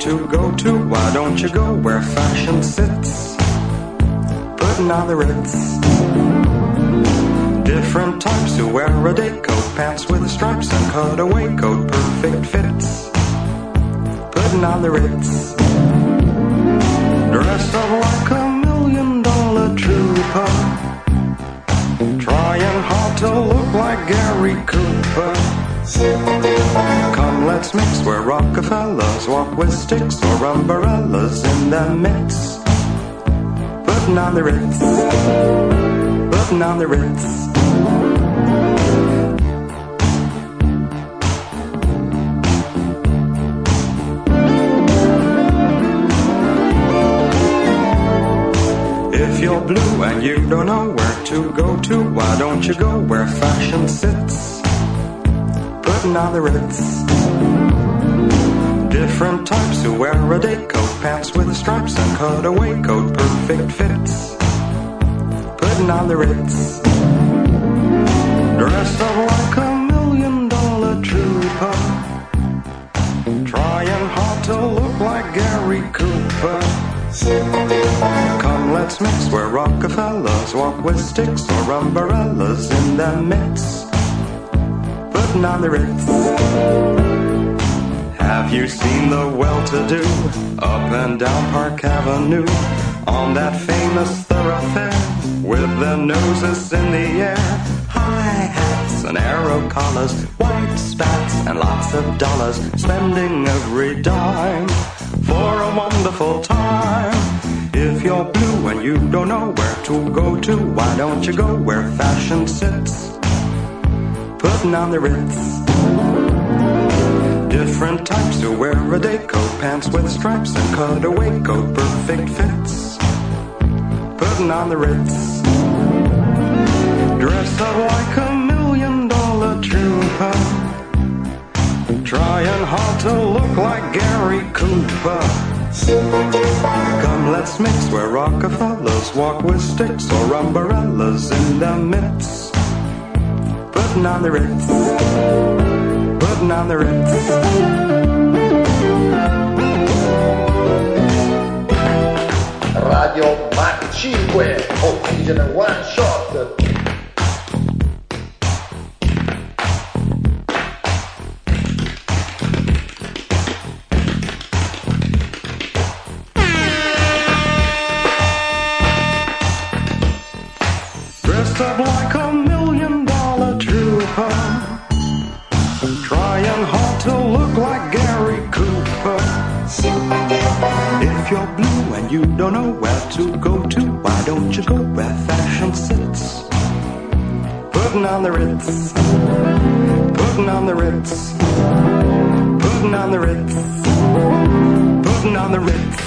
to go to? Why don't you go where fashion sits? Putting on the Ritz. Different types who wear a day coat, pants with stripes and cutaway coat, perfect fits. Putting on the Ritz. Dressed up like $1 million trooper, trying hard to look like Gary Cooper. Come, let's mix where Rockefellers walk with sticks or umbrellas in their midst. Putting on the Ritz. Putting on the Ritz. If you're blue and you don't know where to go to, why don't you go where fashion sits? Putting on the Ritz. Different types who wear a day coat, pants with stripes and cutaway coat, perfect fits. Putting on the Ritz. Dressed up like $1 million trooper, trying hard to look like Gary Cooper. Come, let's mix where Rockefellers walk with sticks or umbrellas in their midst. Putting on the Ritz. Have you seen the well-to-do up and down Park Avenue on that famous thoroughfare with their noses in the air? High hats and arrow collars, white spats and lots of dollars, spending every dime for a wonderful time. If you're blue and you don't know where to go to, why don't you go where fashion sits? Putting on the Ritz. Different types who wear a day coat, pants with stripes and cutaway coat, perfect fits. Putting on the Ritz. Dressed up like $1 million trooper, trying hard to look like Gary Cooper. Come, let's mix where Rockefellers walk with sticks or umbrellas in their midst. Putting on the Ritz. Putting on the Ritz. Radio Mach 5, Oxygen One Shot. Dressed up like $1 million trooper, trying hard to look like Gary Cooper. If you're blue and you don't know where to go to, why don't you go where fashion sits? Putting on the Ritz. Putting on the Ritz. Putting on the Ritz. Putting on the Ritz.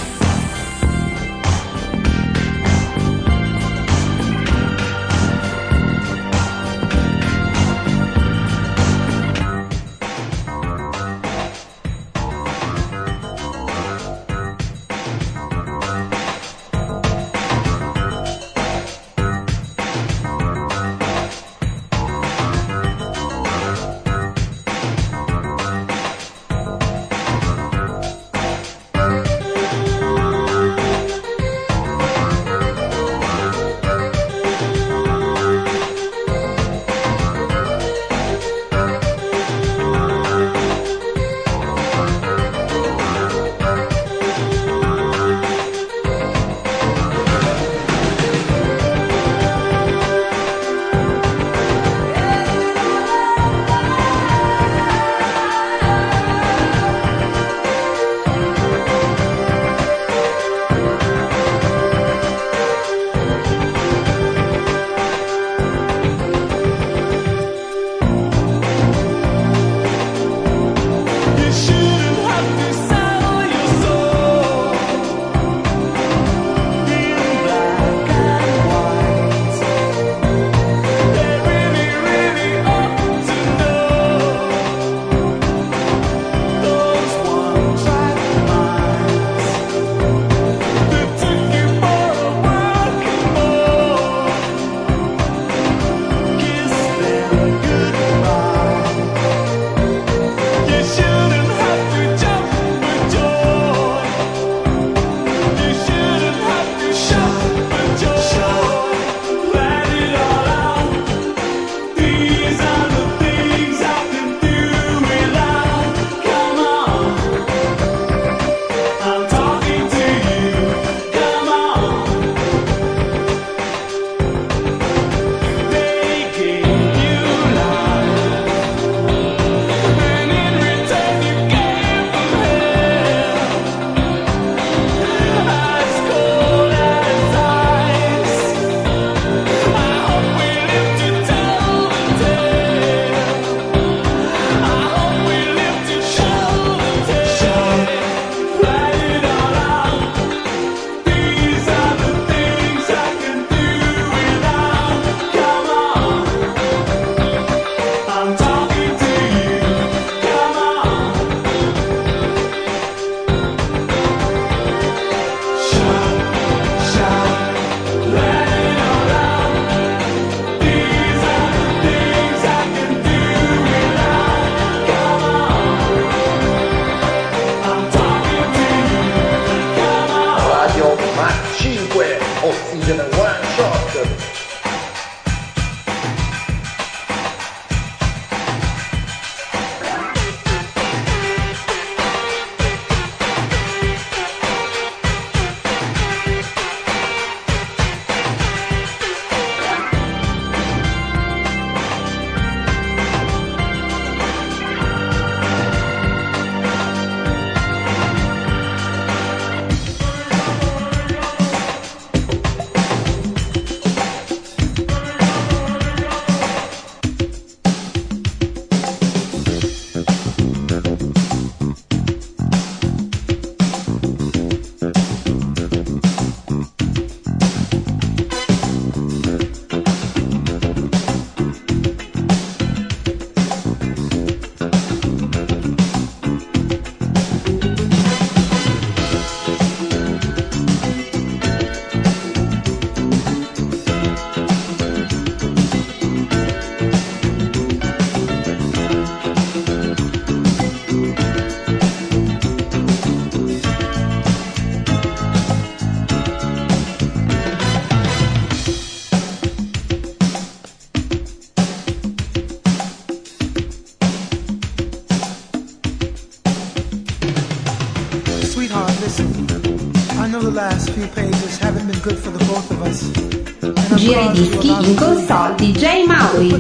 Giri dischi in console DJ Mauri.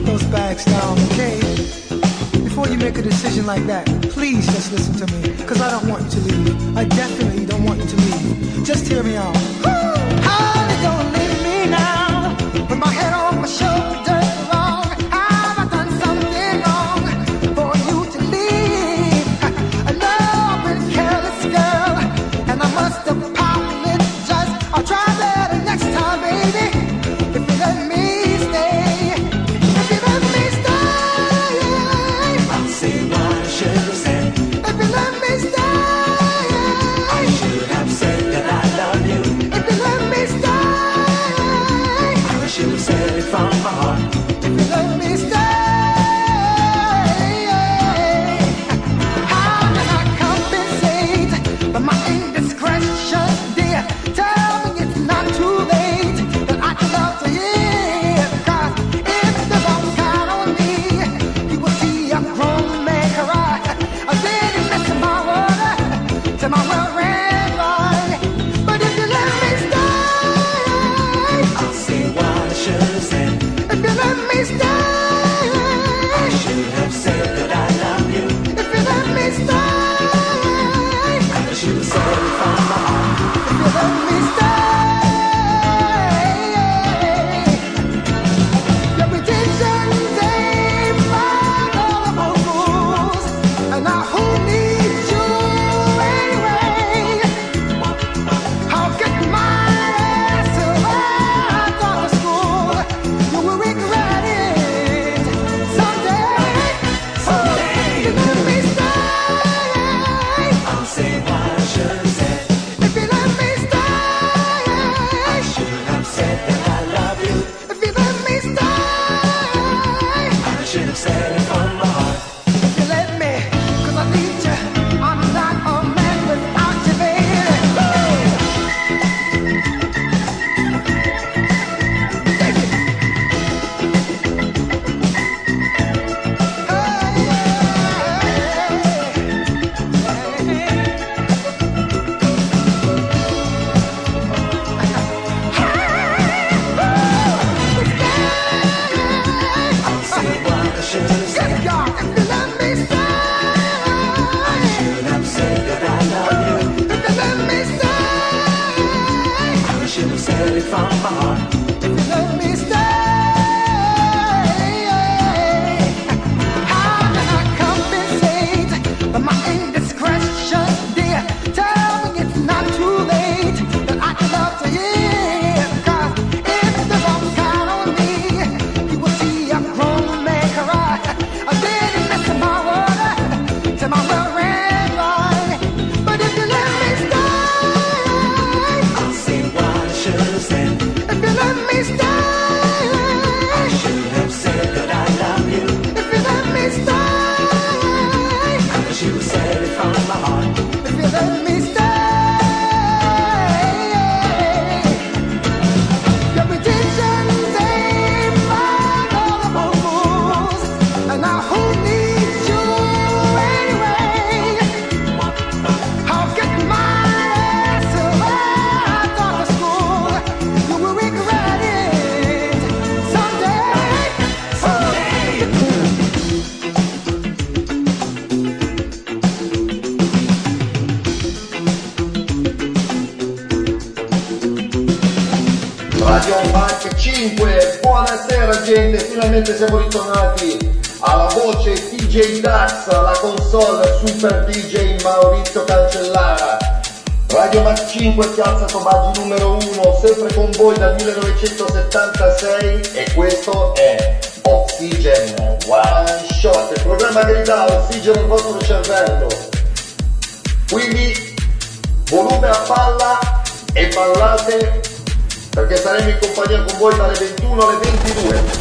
Before you make a decision like that, please just listen to me, cause I don't want you to leave. I definitely don't want you to leave. Just hear me out. Honey, don't leave me now, with my head on my shoulder. Wrong, have I done something wrong for you to leave? I know I've been careless, girl, and I must apologize. I'll try better next time, baby. If you let me stay, if you let me stay, I'll say what I should have said. If you let me stay, I should have said that I love you. If you let me stay, I should have said it from my heart. If you let me stay, how can I compensate for my indiscretion, dear? Tell me it's not too late, that I can love to hear. Cause if the wrong count on me, you will see a grown man cry. I didn't miss my water to my well-ran line. But if you let me stay, I'll say what I should have said. If you let me stay, I should have said that I love you. If you let me stay, I should have said it from my heart. If you let me stay, your pretensions ain't mine, all of my rules. And now who needs you anyway? I'll get my ass right out of school. You will regret it someday. Someday you let me stay. I'll say what I should have said. If you let me stay, I should have said that I love you. If you let me stay, I should have said it from my heart. If you let me, cause I need you. I'm not a man without you, baby. I'll say what I should have said. Yes, God, if you let me stay, I should have said that I love you. If you let me stay, I should have said it from my heart. If you let me stay, how can I compensate for my indiscretion, dear? Tell me it's not too late, that I can love to hear. Cause if the wrong count on me, you will see a grown man cry. I didn't miss my water to my well-ran line. But if you let me stay, I'll say what I should have said. If you let me stay, I should have said that I love you. If you let me stay, I should have said it from my heart. If you let me stay, your pretensions ain't mine, all of my rules. And now who needs you anyway? I'll get my ass right out of school. You will regret it someday. Someday. Radio Marche 5, buonasera gente, finalmente siamo ritornati alla voce DJ Dax, alla console Super DJ Maurizio Cancellara. Radio Marche 5, piazza Tomaggi numero 1, sempre con voi dal 1976 e questo è Oxygen One Shot, il programma che dà ossigeno al vostro cervello. Quindi volume a palla e ballate, perché saremo in compagnia con voi dalle 21 alle 22.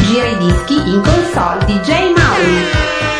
Gira i dischi in console DJ Mauri.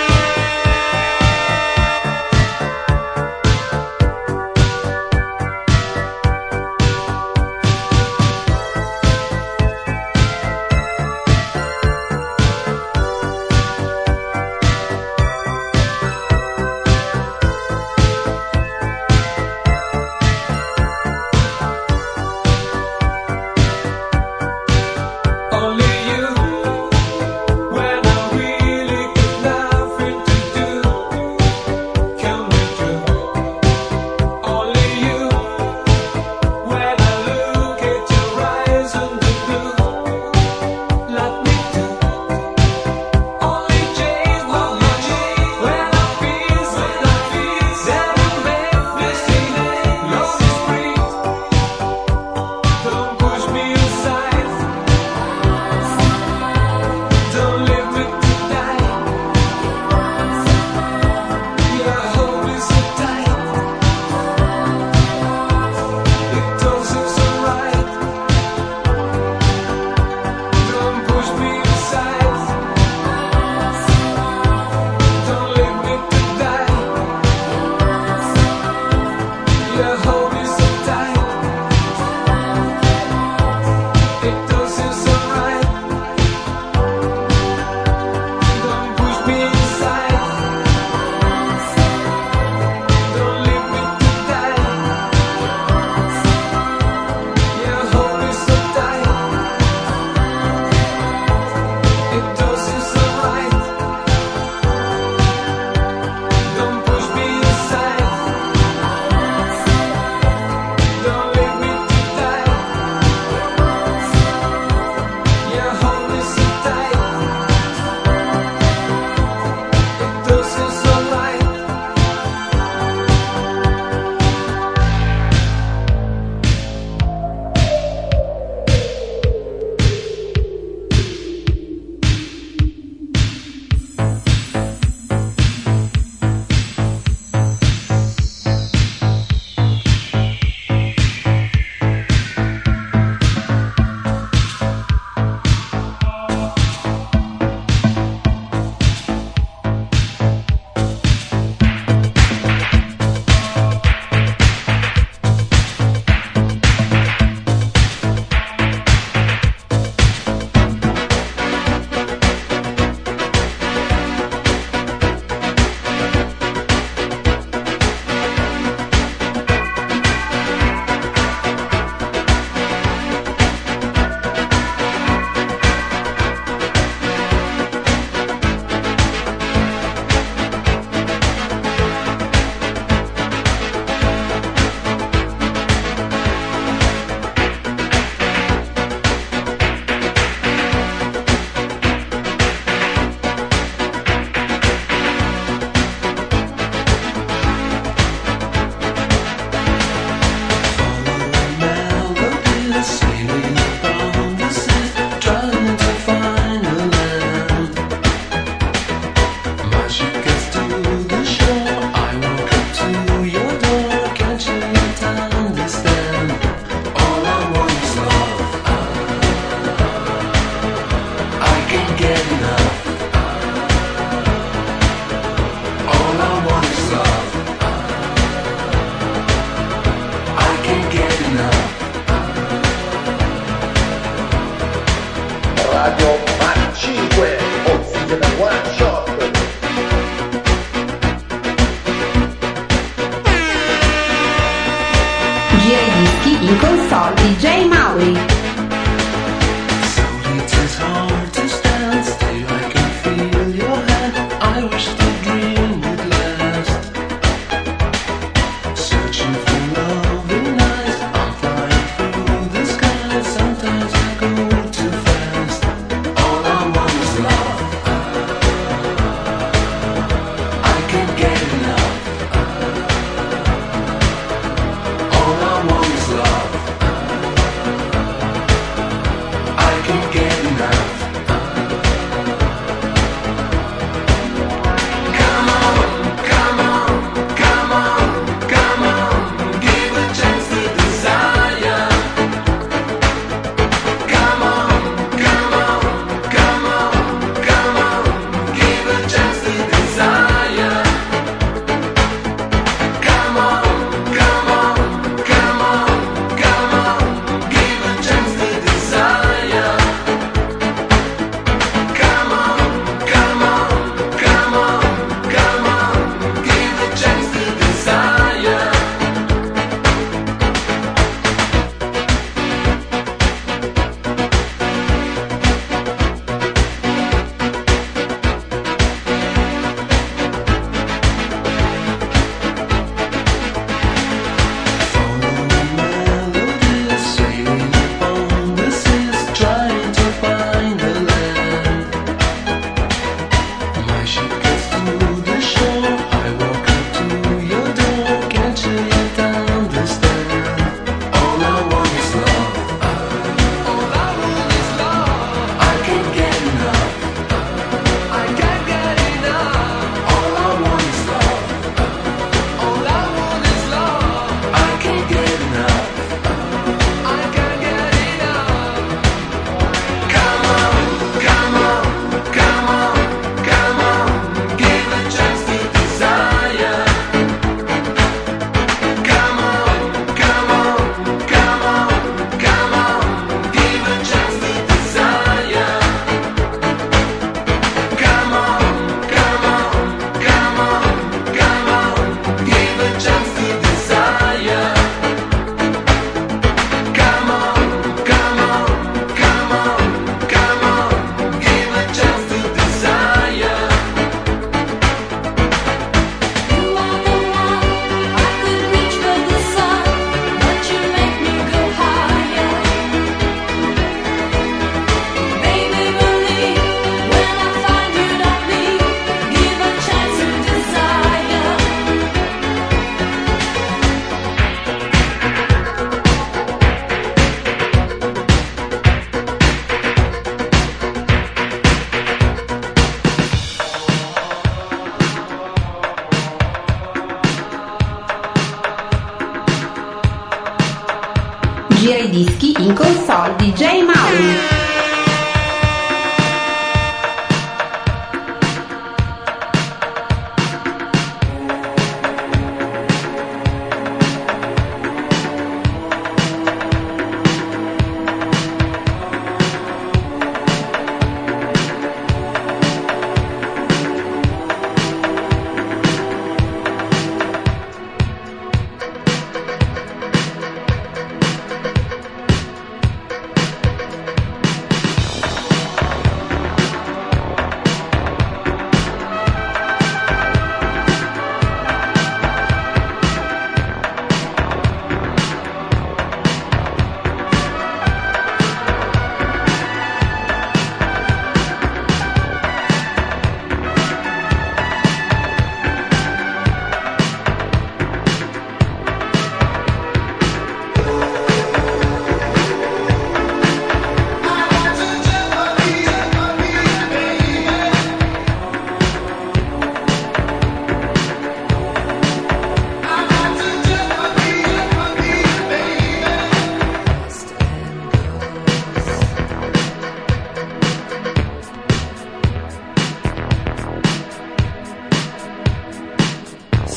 Radio Mach 5, Oxygen One Shot. Gira i dischi in console DJ Mauri. So it is hard to stand still.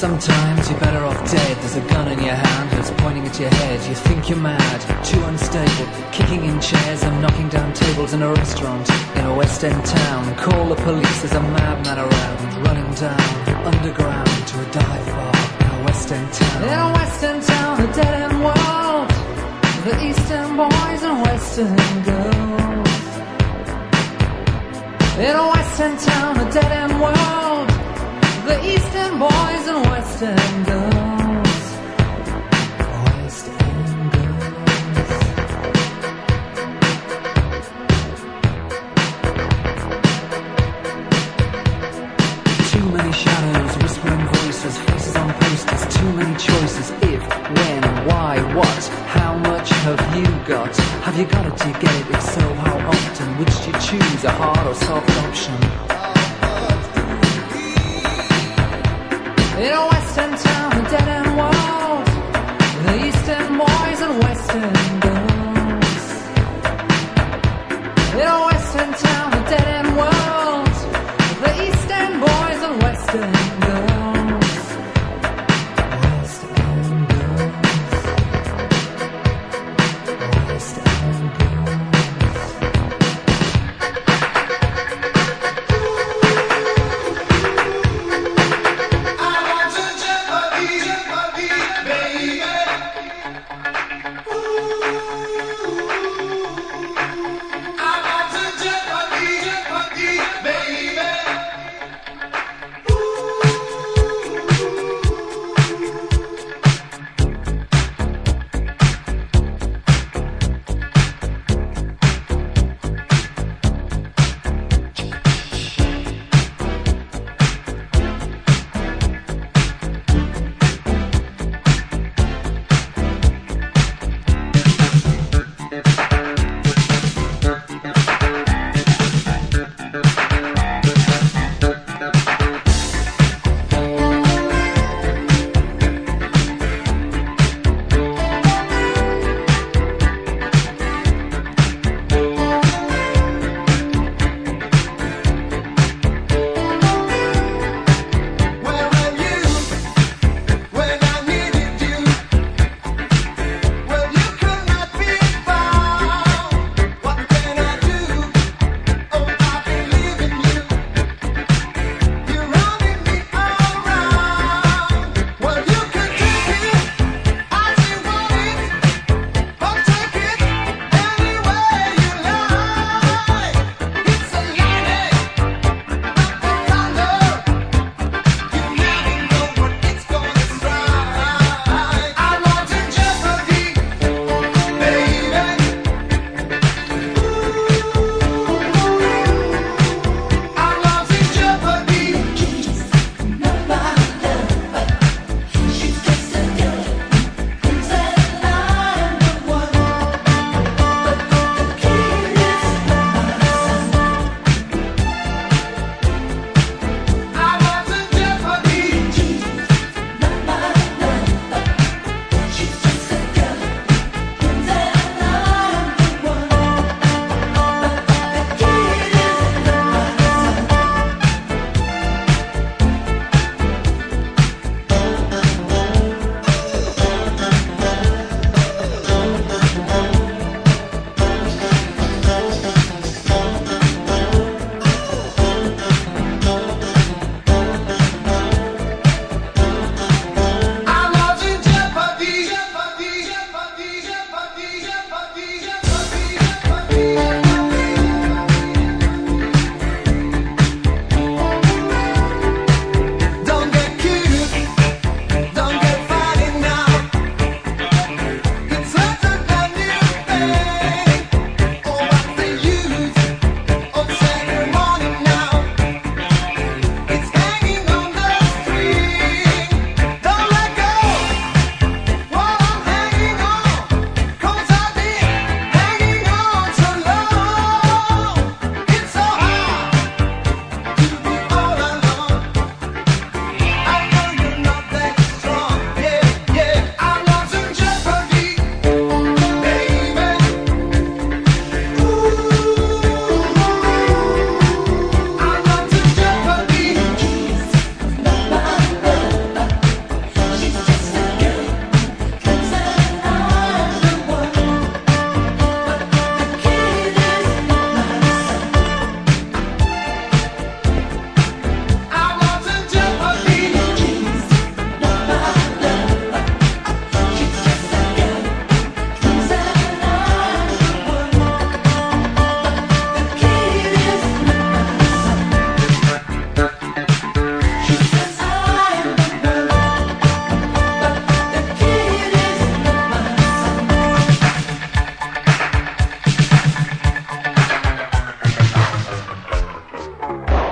Sometimes you're better off dead. There's a gun in your hand that's pointing at your head. You think you're mad, too unstable, kicking in chairs and knocking down tables in a restaurant in a West End town. Call the police, there's a madman around, running down underground to a dive bar in a West End town. In a West End town, a dead end world, the East End boys and West End girls. In a West End town, a dead end world, the East End boys and West End girls. West End girls. Too many shadows, whispering voices, faces on posters, too many choices. If, when, why, what, how much have you got? Have you got it, do you get it? If so, how often? Which do you choose, a hard or soft option? In a West End town, a dead end world, the East End boys and West End girls. In a West End town, a dead end world, the East End boys and West End girls. West End girls. West End girls. I want to jump,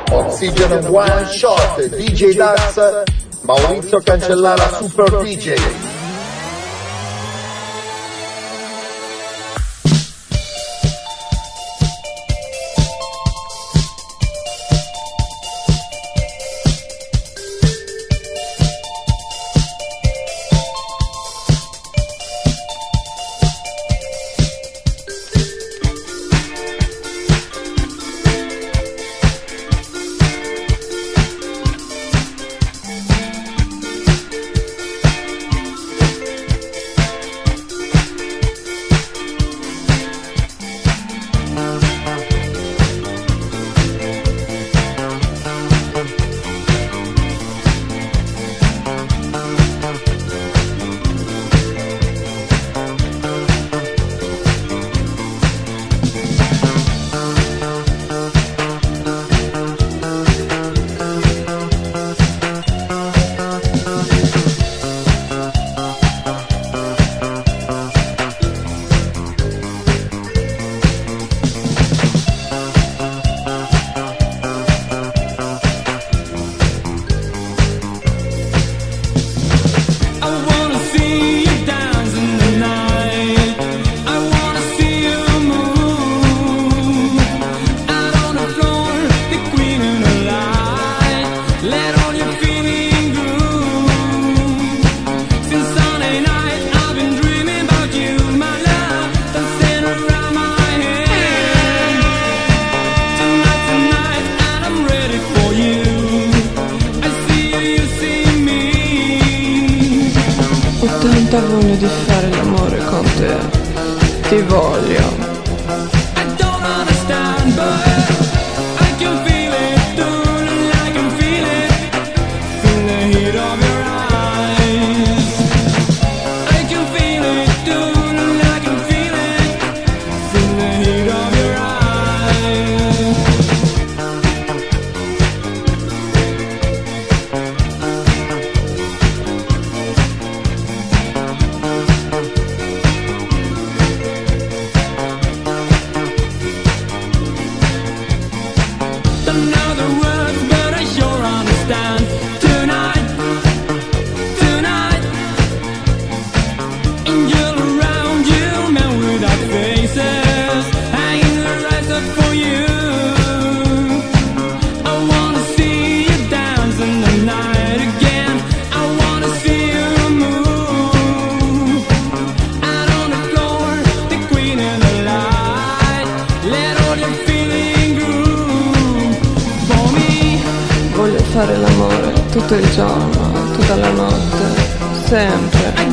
Oxygen One Shot, DJ Dax, Maurizio Cancellara, Super DJ. Voglia di fare l'amore con te, ti voglio. Fare l'amore tutto il giorno, tutta la notte, sempre.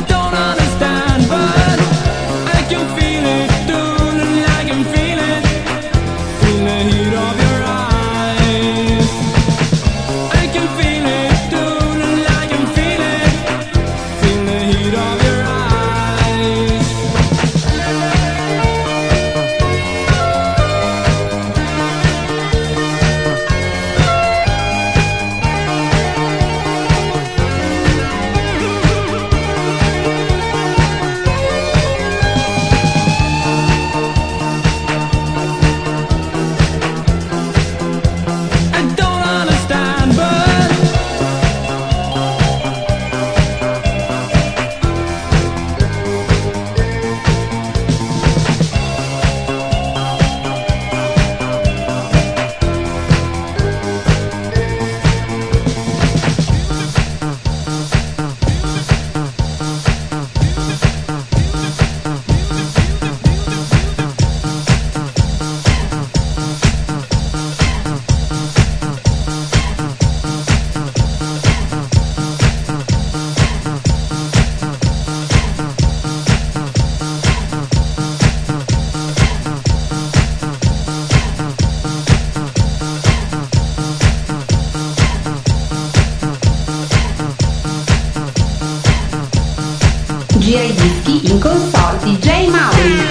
Gira i dischi in console DJ Mauri.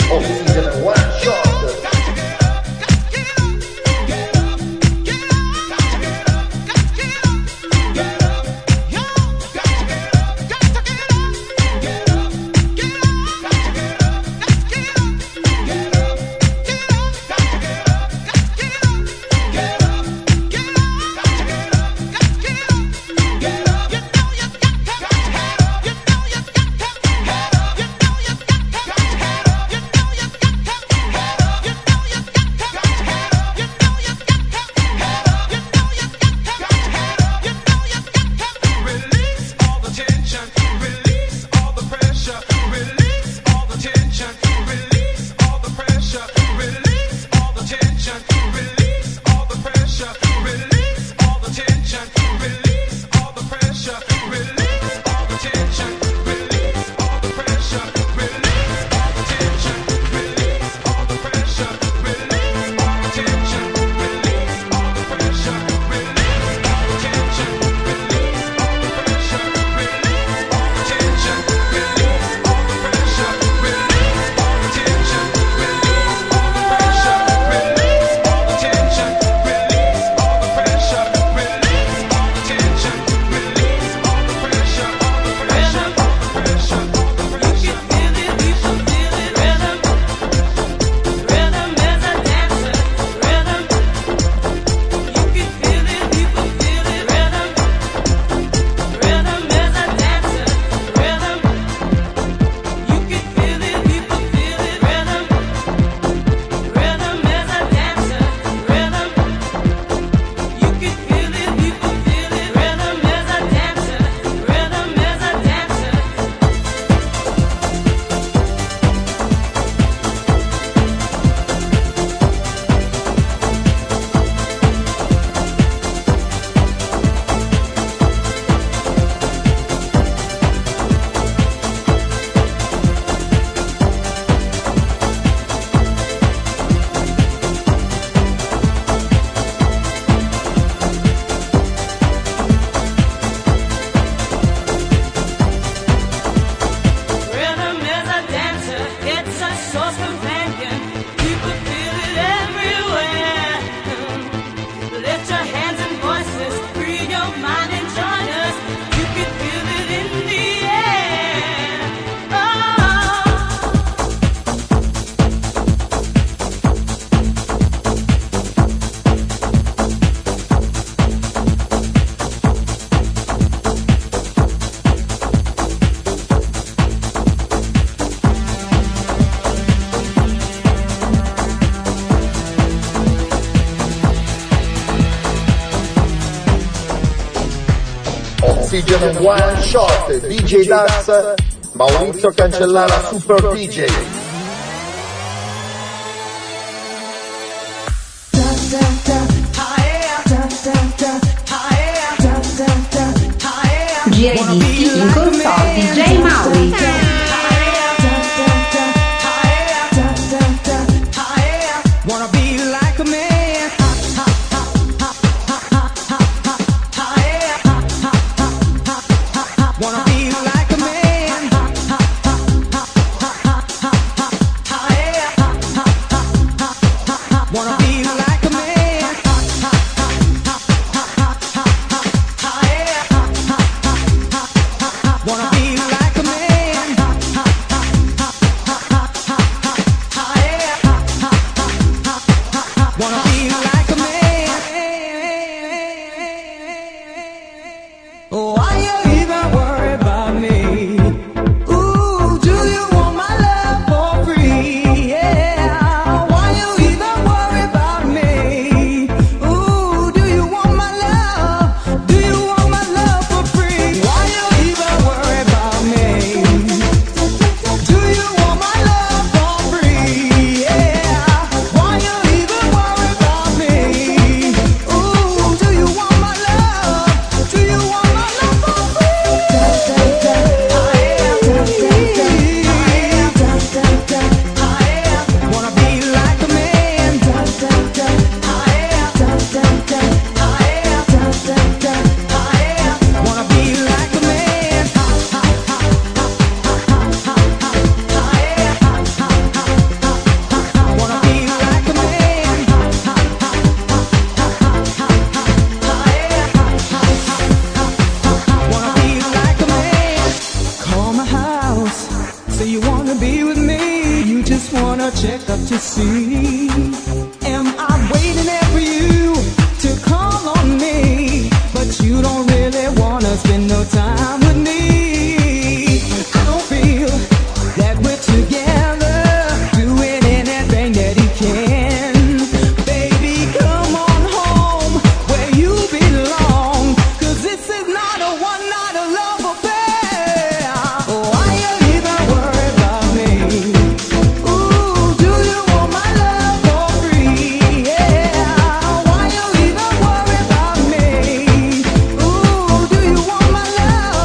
Oxygen One Shot. Oxygen One Shot, DJ Dax, Maurizio Cancellara, Super DJ. Gira i dischi in console DJ Mauri. Wanna be like a man. just wanna check up to see, am I waiting there for you to call on me? But you don't really wanna spend no time with me. I don't feel that we're together, doing anything that he can. Baby, come on home where you belong, 'cause this is not a one-night love affair. Why you even worry about me? Ooh, do you want my love for free? Yeah. Why you even worry about me? Ooh, do you want my love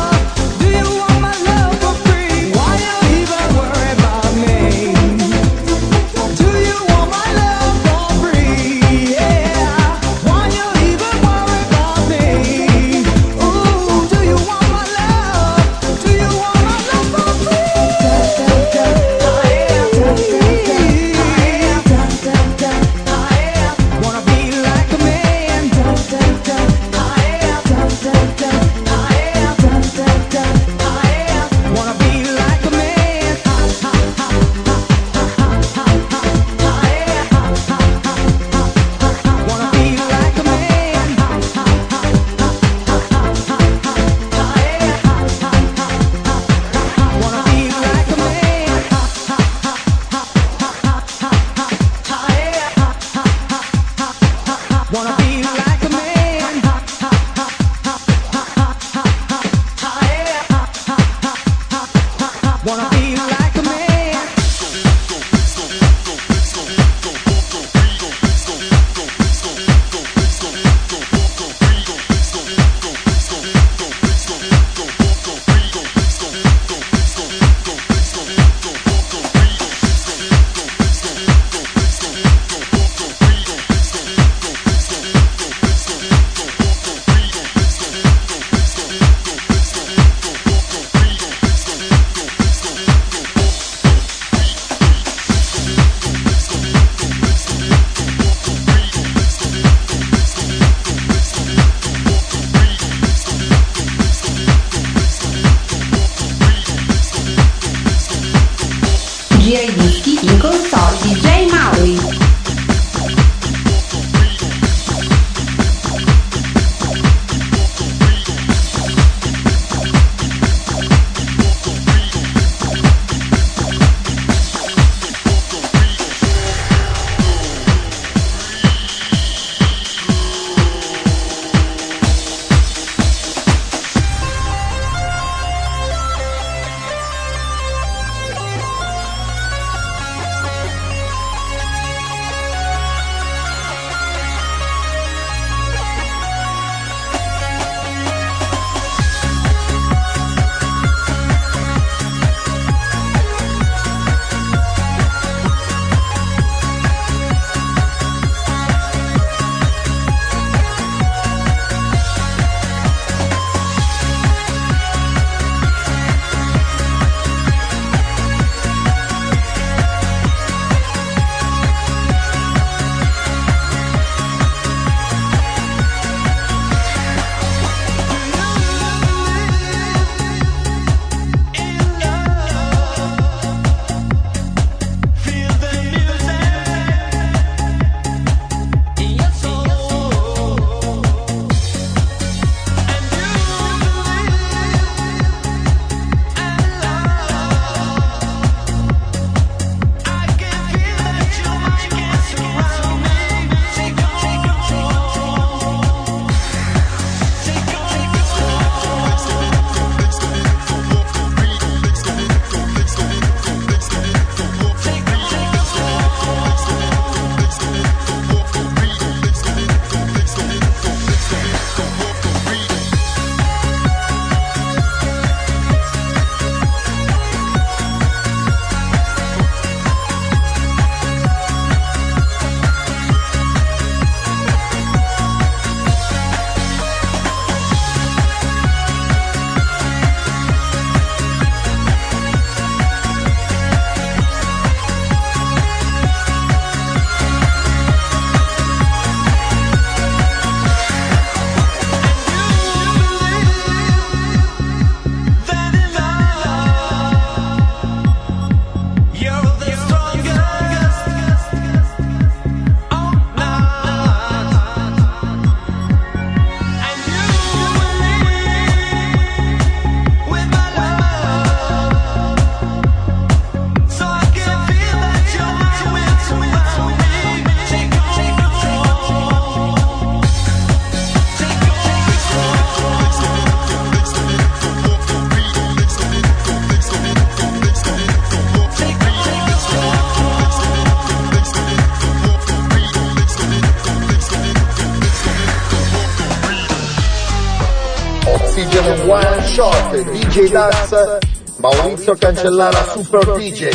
Conclusione one shot, DJ Dax, Maurizio Cancellara, Super DJ.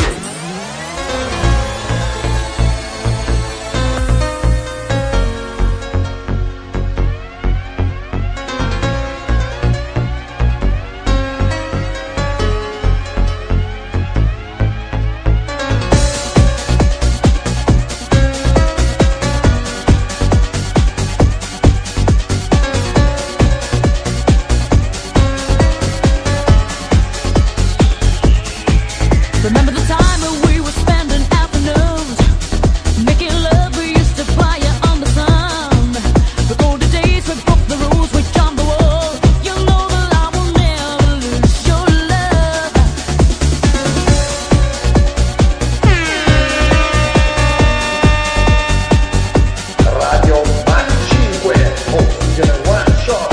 Remember the time when we were spending afternoons making love, we used to fire on the sun. The golden days, we broke the rules, we jumped the wall. You know that I will never lose your love. Radio Mach 5, Conclusione one shot.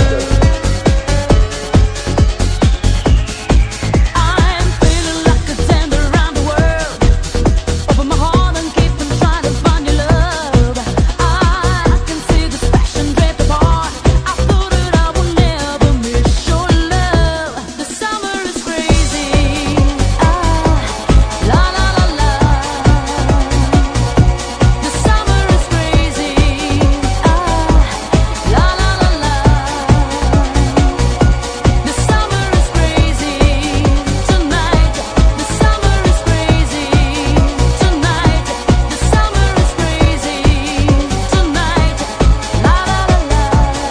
I'm feeling like a tender around the world. Open my heart and keep on trying to find your love. I can see this passion drift apart. I thought that I will never miss your love. The summer is crazy. La la la la. The summer is crazy. La la la la. The summer is crazy tonight. The summer is crazy tonight. The summer is crazy tonight. La la la la.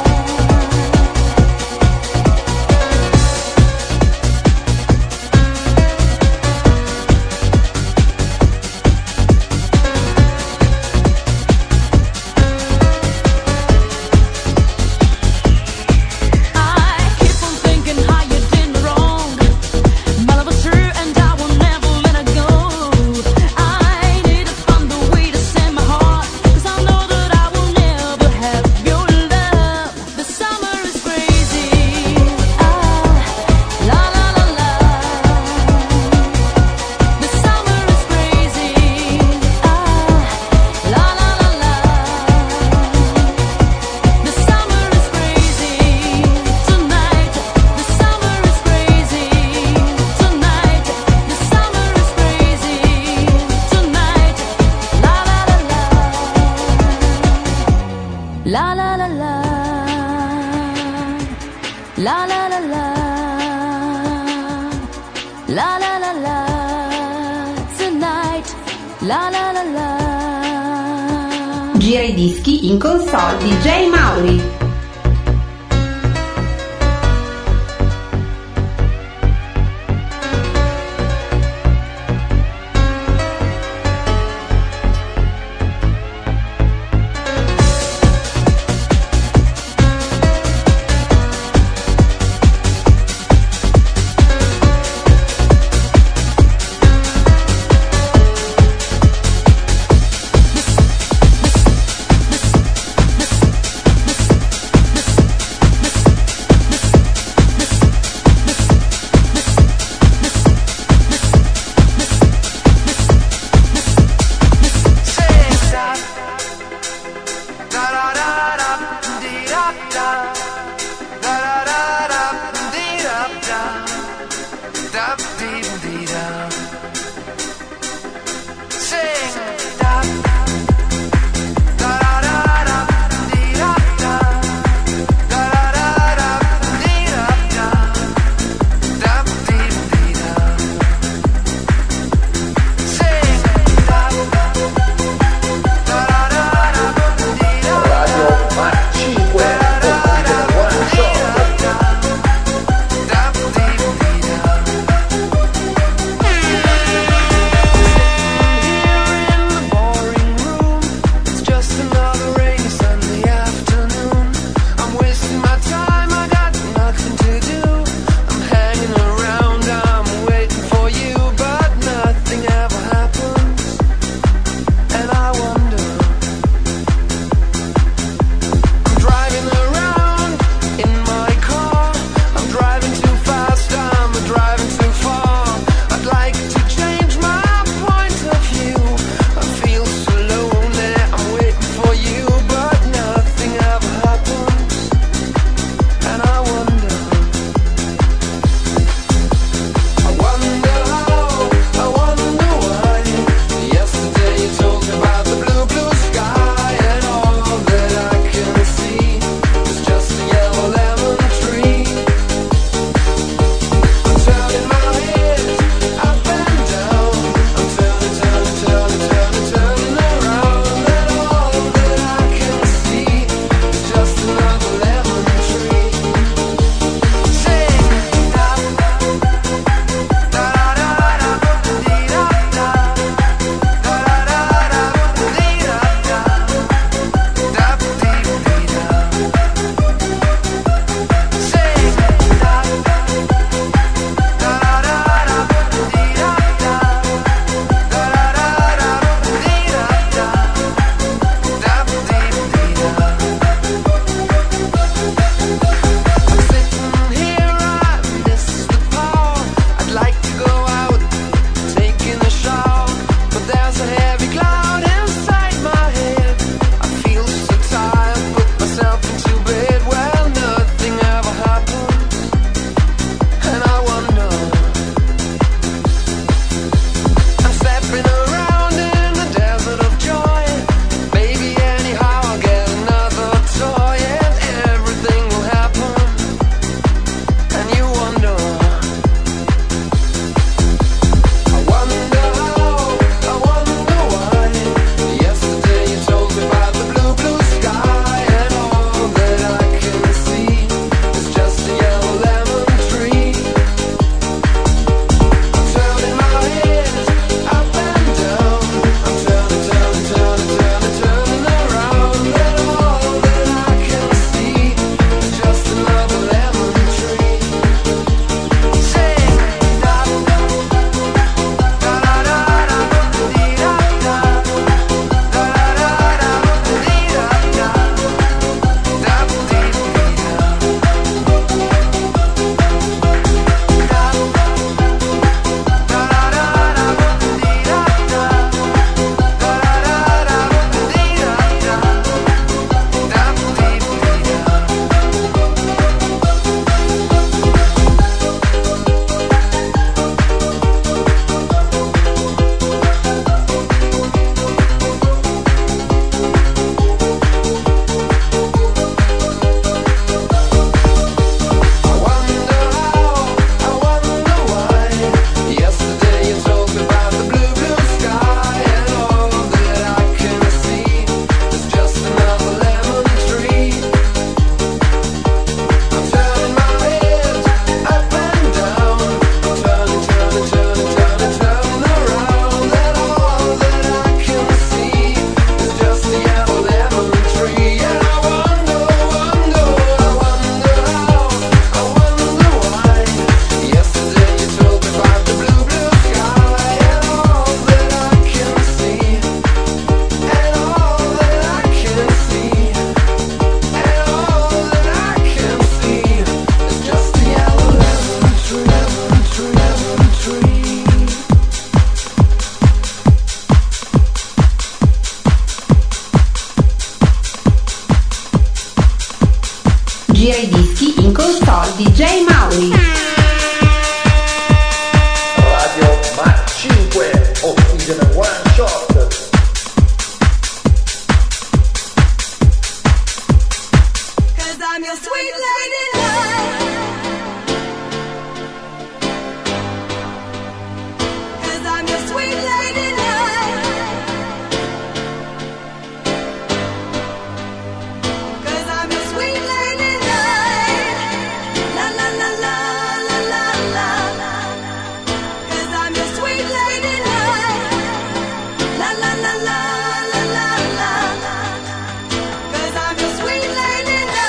I keep on thinking how you did me wrong. My love was true and I will never let it go. I need to find a way to send my heart, 'cause I know that I will never have your love. The summer is crazy. La la la la. The summer is crazy. La la la la. The summer is crazy tonight. The summer is crazy tonight. The summer is crazy tonight. La la la la. La la la la. La la la la. La la la la. Tonight. La la la la. Gira i dischi in console DJ Mauri. gira i dischi in console DJ Mauri. Radio Mach 5, Oxygen One Shot. Cause I'm your sweet lady love. Cause I'm your sweet lady love. Cause I'm your sweet lady love. La la la la la la la. Cause I'm your sweet lady love. La la la la la la la. Cause I'm your sweet lady love.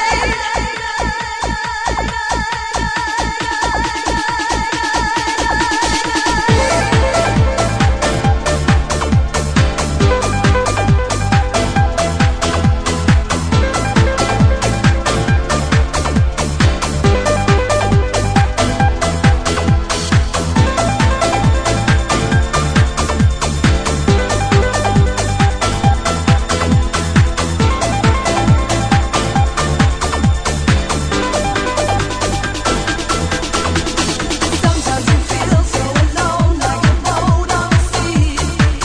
Sometimes you feel so alone, like a boat on the sea.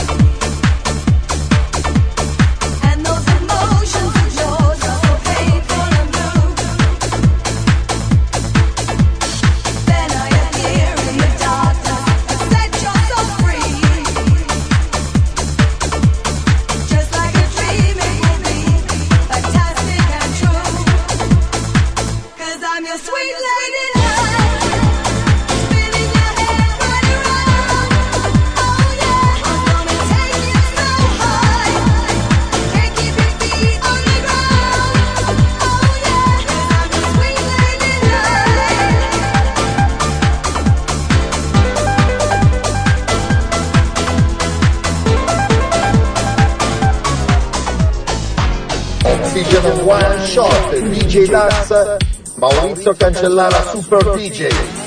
And those emotions of yours are so painful and blue. Then I appear in the darkness, set you're so free. Just like a dream it will be, fantastic and true. Cause I'm your sweet lady love. Spinning your head right around. Oh yeah, I'm gonna take you so high. Can't keep your feet on the ground. Oh yeah, cause I'm your sweet lady Oxygen One Shot, DJ Dax, Maurizio Cancellara, Super DJ.